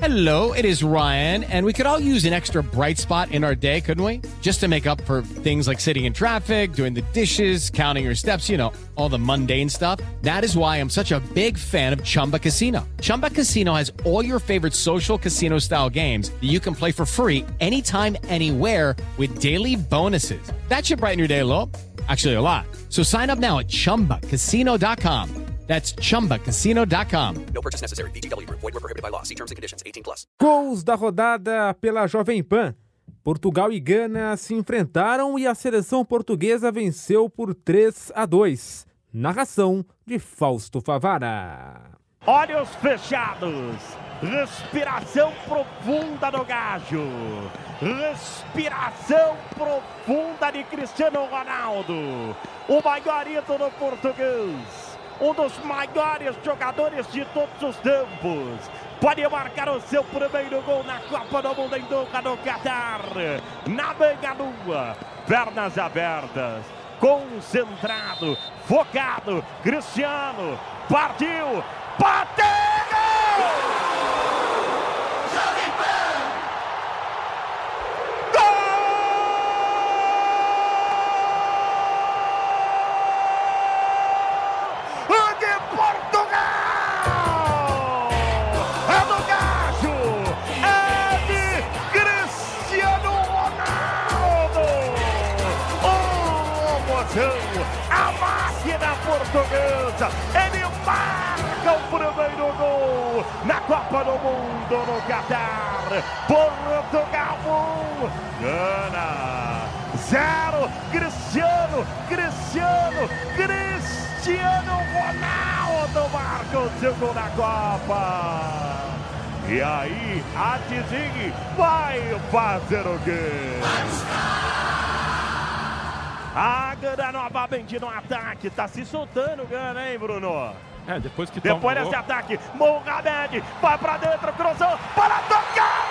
Hello, it is Ryan, and we could all use an extra bright spot in our day, couldn't we? Just to make up for things like sitting in traffic, doing the dishes, counting your steps, you know, all the mundane stuff. That is why I'm such a big fan of Chumba Casino. Chumba Casino has all your favorite social casino-style games that you can play for free anytime, anywhere with daily bonuses. That should brighten your day a little. Actually, a lot. So sign up now at ChumbaCasino.com. That's ChumbaCasino.com. No purchase necessary. VGW Group. Void where prohibited by law. See terms and conditions. 18+. Gols da rodada pela Jovem Pan. Portugal e Gana se enfrentaram e a seleção portuguesa venceu por 3-2. Narração de Fausto Favara. Olhos fechados. Respiração profunda do Gajo. Respiração profunda de Cristiano Ronaldo. O maior ídolo português. Um dos maiores jogadores de todos os tempos. Pode marcar o seu primeiro gol na Copa do Mundo em Doha, no Catar. Na meia-lua, pernas abertas, concentrado, focado. Cristiano partiu, bateu! A máquina portuguesa, ele marca o primeiro gol na Copa do Mundo no Catar. Portugal 1, Gana 0. Cristiano Ronaldo marca o seu gol na Copa. E aí, a Tizinho vai fazer o quê? A Gana novamente no ataque, tá se soltando o Gana, hein, Bruno? Depois que depois desse ataque, Mohamed vai pra dentro, cruzou, para tocar,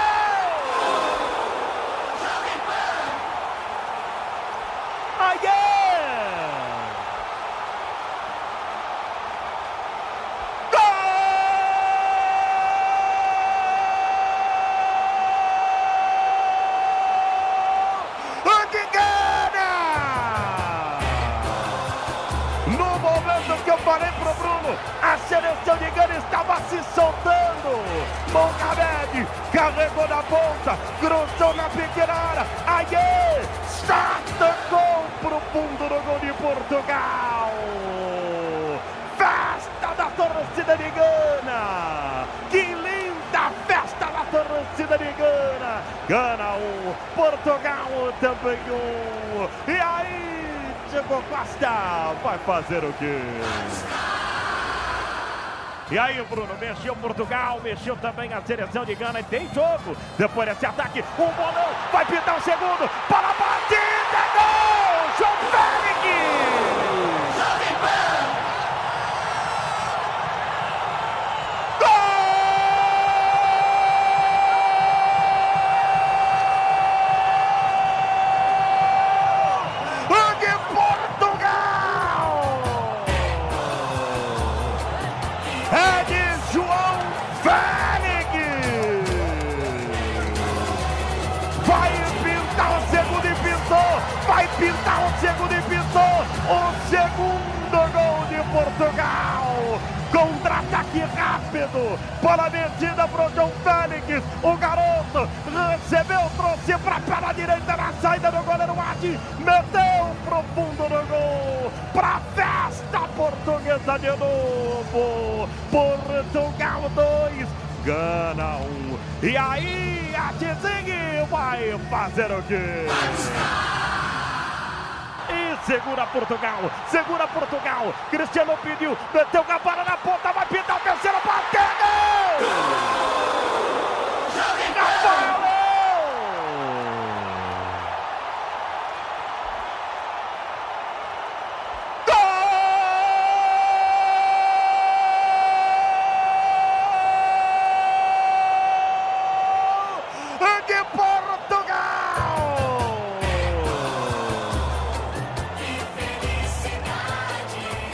que eu falei pro Bruno, a seleção de Gana estava se soltando. Mohamed carregou na ponta, cruzou na pequena área. Aie, tocou pro fundo no gol de Portugal. Festa da torcida de Gana. Que linda festa da torcida de Gana. Gana 1, Portugal também 1. E aí, Diego Costa vai fazer o quê? E aí, Bruno, mexeu Portugal, mexeu também a seleção de Gana e tem jogo. Depois desse ataque, um bolão, vai pintar o segundo, para a batida, gol! João Félix! Pintar o segundo e pintou o segundo gol de Portugal. Contra-ataque rápido, bola metida pro João Félix. O garoto recebeu, trouxe pra perna direita na saída do goleiro Adi. Meteu pro fundo do gol. Pra festa portuguesa de novo. Portugal 2, Gana 1. E aí, a Tizinho vai fazer o quê? Segura Portugal, Cristiano pediu, meteu a bola na ponta, vai pintar o terceiro, bateu!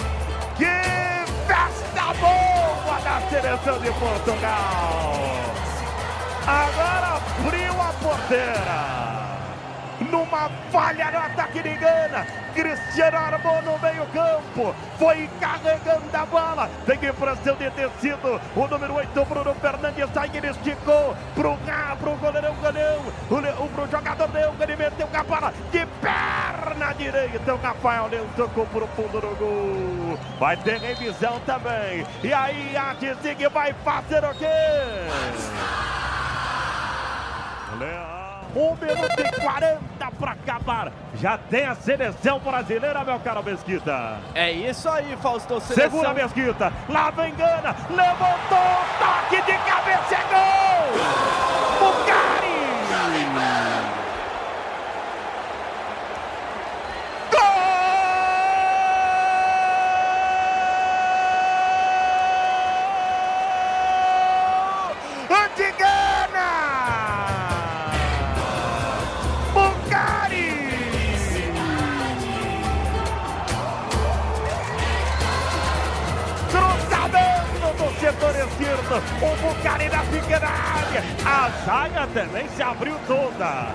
Seleção de Portugal. terceira. Numa falha no ataque de Gana, Cristiano armou no meio campo, foi carregando a bola, tem impressão de ter sido o número 8, Bruno Fernandes, aí ele esticou pro goleirão Ganhão, pro jogador Leão, ele meteu a bola de perna direita, o Rafael Leão tocou pro fundo do gol, vai ter revisão também, e aí a Dzig vai fazer o quê? Leão. 1 minuto e 40 para acabar. Já tem a seleção brasileira, meu caro Mesquita. É isso aí, Fausto. Seleção... Segura Mesquita. Lá vem Gana. Levantou. Toque de cabeça. É gol. Bucari. Gol de Gana. Setor esquerdo, o Bucari na pequena área, a zaga também se abriu toda,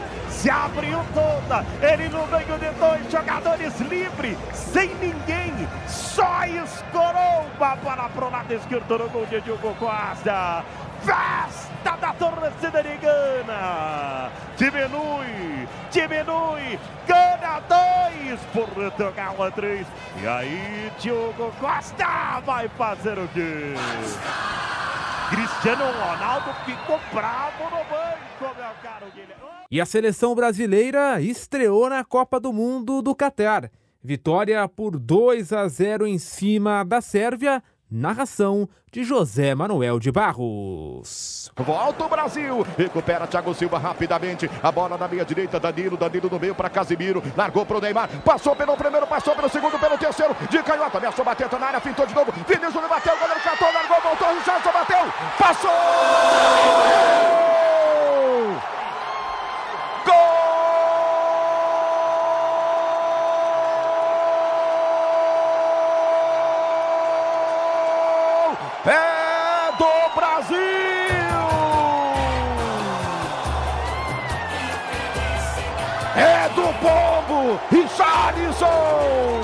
ele no meio de dois jogadores livre, sem ninguém, só escorou uma bola pro lado esquerdo no gol de Diogo Costa. Festa da torcida de Gana, diminui, Gana 2, Portugal 3, e aí Diogo Costa vai fazer o quê? Cristiano Ronaldo ficou bravo no banco, meu caro Guilherme. E a seleção brasileira estreou na Copa do Mundo do Catar. Vitória por 2-0 em cima da Sérvia. Narração de José Manuel de Barros. Volta o Brasil, recupera Thiago Silva rapidamente, a bola na meia direita, Danilo no meio para Casimiro, largou pro Neymar, passou pelo primeiro, passou pelo segundo, pelo terceiro, de canhota, ameaçou bater, tá na área, fintou de novo, Vinícius bateu, o goleiro catou, largou, voltou, Richardson bateu, passou! Gol! É do Brasil! É do povo! Richarlison!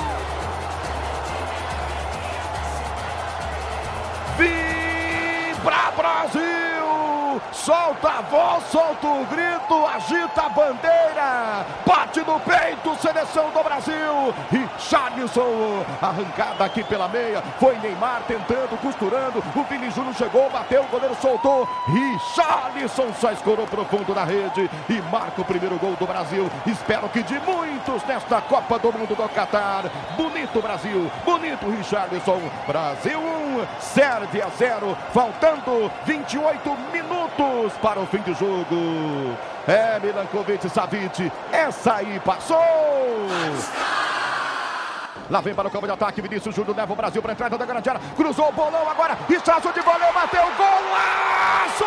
Vibra Brasil! Solta a voz, solta o grito, agita a bandeira, bate no peito, seleção do Brasil. Richarlison, arrancada aqui pela meia, foi Neymar tentando, costurando, o Vini Júnior chegou, bateu, o goleiro soltou, Richarlison só escorou pro fundo da rede e marca o primeiro gol do Brasil. Espero que de muitos nesta Copa do Mundo do Catar. Bonito Brasil, bonito Richarlison. Brasil 1, Sérvia 0, faltando 28 minutos para o fim de jogo. É Milankovic Savic, essa aí passou. Lá vem para o campo de ataque, Vinícius Júnior leva o Brasil para a entrada da grande área, cruzou o bolão agora, Richarlison de voleio, bateu, golaço!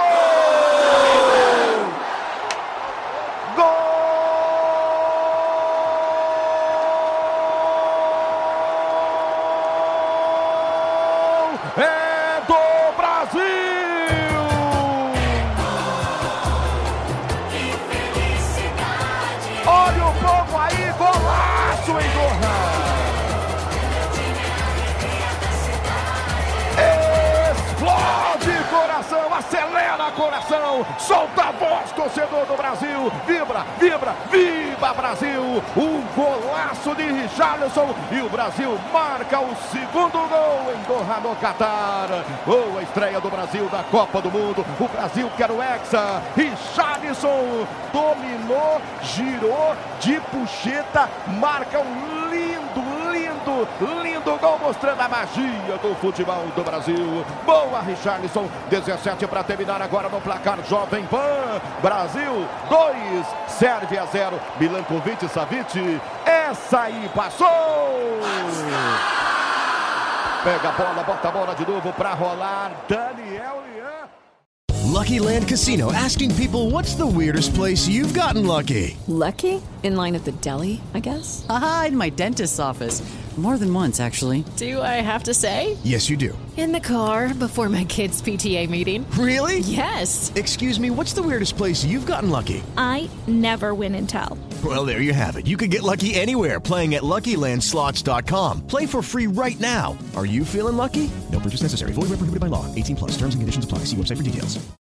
Gol! É do Brasil! Olha o povo aí, golaço em Doha! Explode coração, acelera coração, solta a voz, torcedor do Brasil, vibra, vibra, viva Brasil! Um golaço de Richarlison e o Brasil marca o segundo gol em Doha, no Catar. Boa estreia do Brasil na Copa do Mundo, o Brasil quer o Hexa. Richarlison dominou, girou de puxeta, marca um lindo gol, mostrando a magia do futebol do Brasil. Boa Richarlison, 17 para terminar agora no placar Jovem Pan. Brasil 2, Sérvia 0, Milankovic Savic, essa aí passou! Pega a bola, bota a bola de novo para rolar, Daniel Lian. Lucky Land Casino, asking people, what's the weirdest place you've gotten lucky? Lucky? In line at the deli, I guess? Aha, in my dentist's office. More than once, actually. Do I have to say? Yes, you do. In the car before my kids' PTA meeting. Really? Yes. Excuse me, what's the weirdest place you've gotten lucky? I never win and tell. Well, there you have it. You can get lucky anywhere, playing at LuckyLandSlots.com. Play for free right now. Are you feeling lucky? No purchase necessary. Void where prohibited by law. 18+. Terms and conditions apply. See website for details.